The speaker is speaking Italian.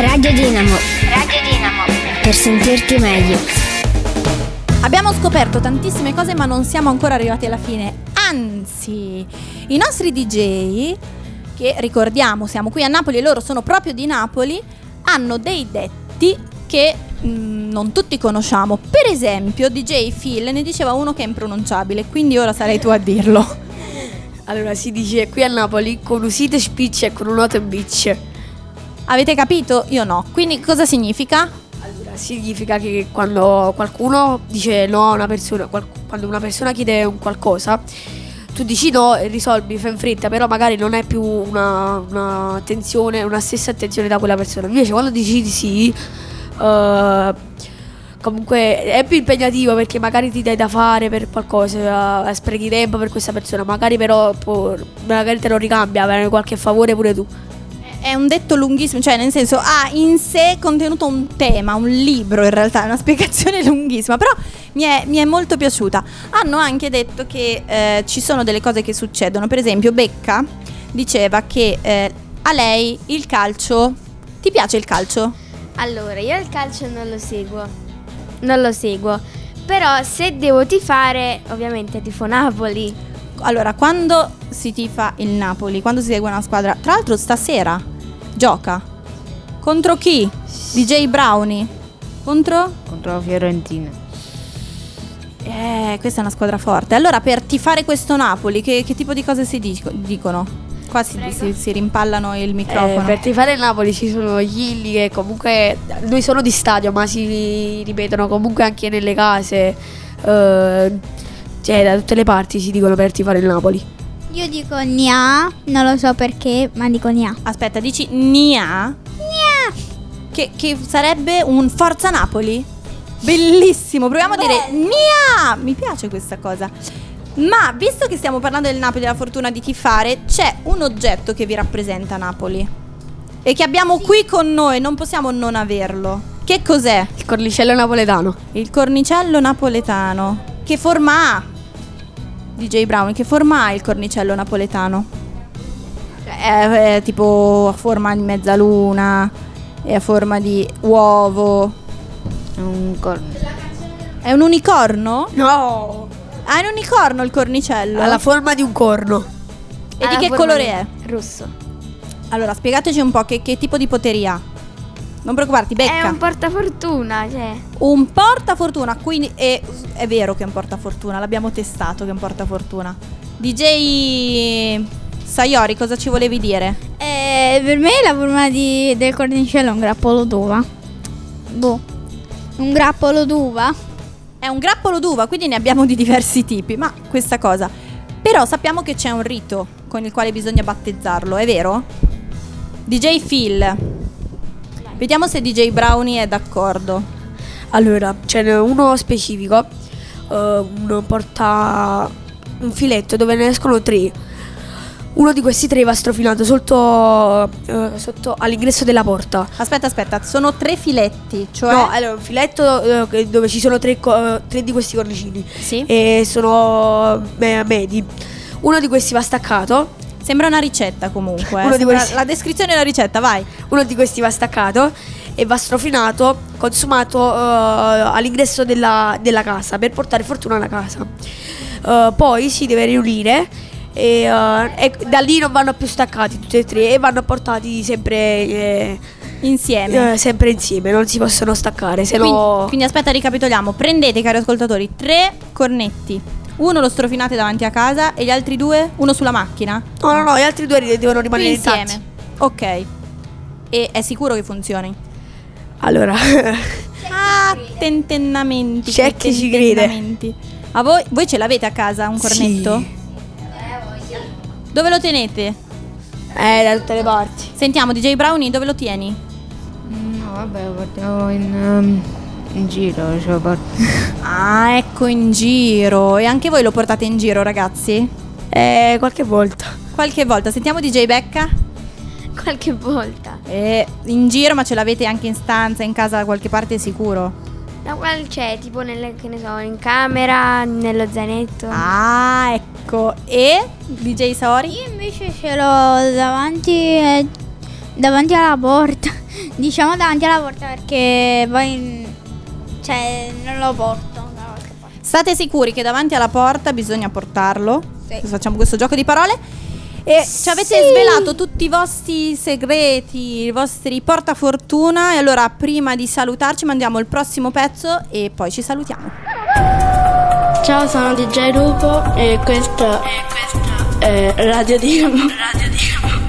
Radio Dinamo. Per sentirti meglio. Abbiamo scoperto tantissime cose, ma non siamo ancora arrivati alla fine. Anzi, i nostri DJ, che ricordiamo siamo qui a Napoli e loro sono proprio di Napoli, hanno dei detti che non tutti conosciamo. Per esempio DJ Phil ne diceva uno che è impronunciabile, quindi ora sarai tu a dirlo. Allora si dice qui a Napoli con usite spicce e con un noto bitch. Avete capito? Io no. Quindi cosa significa? Allora significa che quando qualcuno dice no a una persona, quando una persona chiede un qualcosa, tu dici no e risolvi, fai in fretta, però magari non è più una attenzione, una stessa attenzione da quella persona. Invece quando dici di sì, comunque è più impegnativo, perché magari ti dai da fare per qualcosa, sprechi tempo per questa persona, magari però magari te lo ricambia, avere qualche favore pure tu. È un detto lunghissimo, cioè nel senso ha in sé contenuto un tema, un libro in realtà, è una spiegazione lunghissima, però mi è molto piaciuta. Hanno anche detto che ci sono delle cose che succedono, per esempio Becca diceva che a lei il calcio, ti piace il calcio? Allora, io il calcio non lo seguo, però se devo tifare, ovviamente tifo Napoli. Allora, quando si tifa il Napoli, quando si segue una squadra, tra l'altro stasera gioca contro chi? DJ Brownie contro la Fiorentina. Questa è una squadra forte. Allora, per tifare questo Napoli, che tipo di cose si dicono? Qua si rimpallano il microfono. Per tifare il Napoli ci sono gli illi che comunque noi sono di stadio, ma si ripetono comunque anche nelle case, cioè da tutte le parti si dicono per tifare il Napoli. Io dico Nia, non lo so perché, ma dico Nia. Aspetta, dici Nia? Che sarebbe un Forza Napoli? Bellissimo, proviamo a dire Nia! Mi piace questa cosa. Ma visto che stiamo parlando del Napoli e della fortuna di tifare, c'è un oggetto che vi rappresenta Napoli e che abbiamo qui con noi, non possiamo non averlo. Che cos'è? Il cornicello napoletano. Il cornicello napoletano. Che forma ha? DJ Brown, che forma ha il cornicello napoletano? È tipo a forma di mezzaluna, è a forma di uovo. È un unicorno? No! Ah, è un unicorno il cornicello? Ha la forma di un corno. E di che colore è? Rosso. Allora, spiegateci un po' che tipo di potere ha. Non preoccuparti, Becca. È un portafortuna, cioè. Un portafortuna, quindi è vero che è un portafortuna, l'abbiamo testato che è un portafortuna. DJ Sayori, cosa ci volevi dire? Per me la forma del cornicello è un grappolo d'uva. Un grappolo d'uva? È un grappolo d'uva, quindi ne abbiamo di diversi tipi, ma questa cosa. Però sappiamo che c'è un rito con il quale bisogna battezzarlo, è vero? DJ Phil. Vediamo se DJ Brownie è d'accordo. Allora, ce n'è uno specifico, uno porta un filetto dove ne escono 3. Uno di questi 3 va strofilato sotto all'ingresso della porta. Aspetta, sono 3 filetti, cioè... No, allora un filetto dove ci sono 3 di questi cornicini. Sì. E sono medi. Uno di questi va staccato. Sembra una ricetta comunque. La descrizione della ricetta, vai. Uno di questi va staccato e va strofinato, consumato all'ingresso della casa per portare fortuna alla casa. Poi si deve riunire e da lì non vanno più staccati tutti e 3 e vanno portati sempre insieme. Sempre insieme, non si possono staccare, se no... Quindi aspetta, ricapitoliamo. Prendete, cari ascoltatori, 3 cornetti. Uno lo strofinate davanti a casa e gli altri 2 uno sulla macchina? No, gli altri 2 devono rimanere insieme. Ok. E è sicuro che funzioni? Allora tentennamenti. C'è chi ci crede. A voi ce l'avete a casa un cornetto? Sì. Dove lo tenete? Da tutte le parti. Sentiamo, DJ Brownie, dove lo tieni? No, vabbè, lo portiamo in giro, ce lo porto. Ah, ecco, in giro. E anche voi lo portate in giro, ragazzi? Qualche volta. Qualche volta. Sentiamo DJ Becca. Qualche volta. In giro, ma ce l'avete anche in stanza, in casa da qualche parte sicuro? Da qual c'è? Tipo che ne so, in camera, nello zainetto. Ah, ecco. E DJ Saori? Io invece ce l'ho davanti alla porta. diciamo davanti alla porta perché poi non lo porto da qualche parte. State sicuri che davanti alla porta bisogna portarlo? Sì. Facciamo questo gioco di parole. E ci avete svelato tutti i vostri segreti, i vostri portafortuna. E allora, prima di salutarci, mandiamo il prossimo pezzo e poi ci salutiamo. Ciao, sono DJ Lupo e questo è Radio Dinamo.